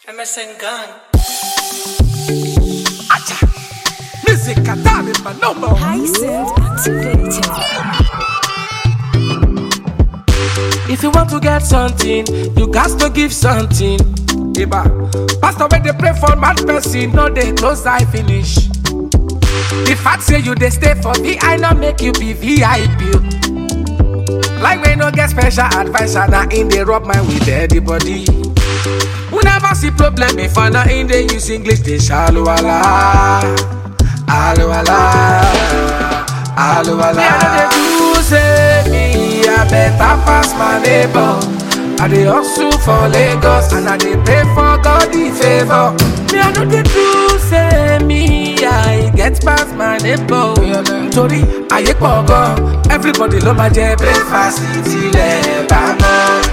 MSN Gang. Acha. Music Atari my number. Hyacinth activated. If you want to get something, you got to give something. Iba. Pastor when they pray for mad person, no they close eye finish. The fact say you they stay for VI, not make you be VIP. Like when no get special advisor, now in they rub my with everybody. We never see problem before, now in they use English, they shallow ala. Alo ala. Alo ala. Me I know they do say me, I better pass my neighbor. I dey hustle for Lagos and I dey pray for God the favor. Me I know they do say me, I get past my neighbor. Tori ayé pọ̀ gan, everybody ló máa jẹ breakfast tilẹ̀ bá mọ́.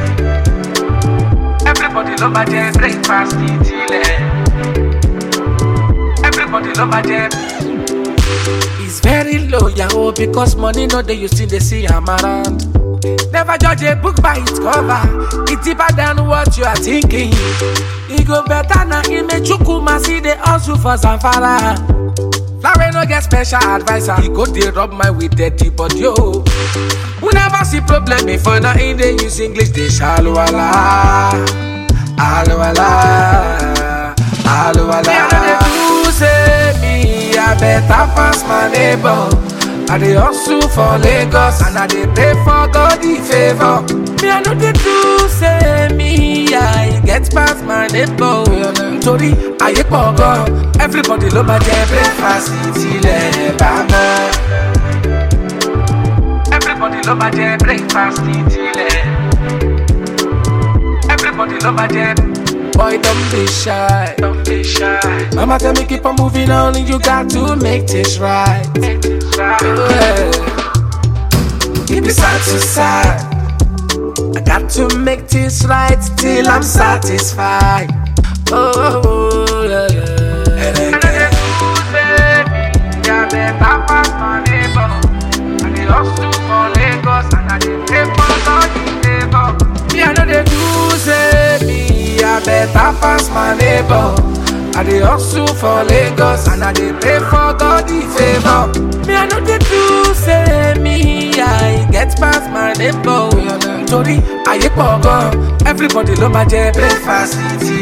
Everybody ló máa jẹ breakfast tilẹ̀. Everybody love my jam. It's very low, yahoo, because money no dey you still dey see am around. Never judge a book by its cover. It's deeper than what you are thinking. It go better na Imechukwu see the hustle for Zamfara. Larry no get special advisor. He go dey rub my with dirty body yo. We never see problem before now in they use English they shallow ala. Alo ala. Alo ala. Me I know they do say me, I better pass my neighbor. I dey hustle for Lagos and I dey pray for God the favor. Me I know they do say me, I get past my neighbor. Tori ayé pọ̀ gan, everybody ló máa jẹ breakfast tilẹ̀ bá mọ́. Everybody ló máa jẹ breakfast tilẹ̀. Everybody ló máa jẹ. Boy, don't be shy, don't be shy. Mama tell me keep on moving on, and you got to make this right. Make this right. Yeah. Keep it side to side. I got to make this right till I'm satisfied. Oh, yeah, yeah. And I get to say me, yeah, better pass my neighbor. I dey hustle for Lagos and I dey pray for God the favor. Me I know they do say me. I better pass my neighbor. I dey hustle for Lagos and I dey pray for God the favor. Me I know they do say me, I get past my neighbor. Tori ayé pọ̀ gan, everybody ló máa jẹ breakfast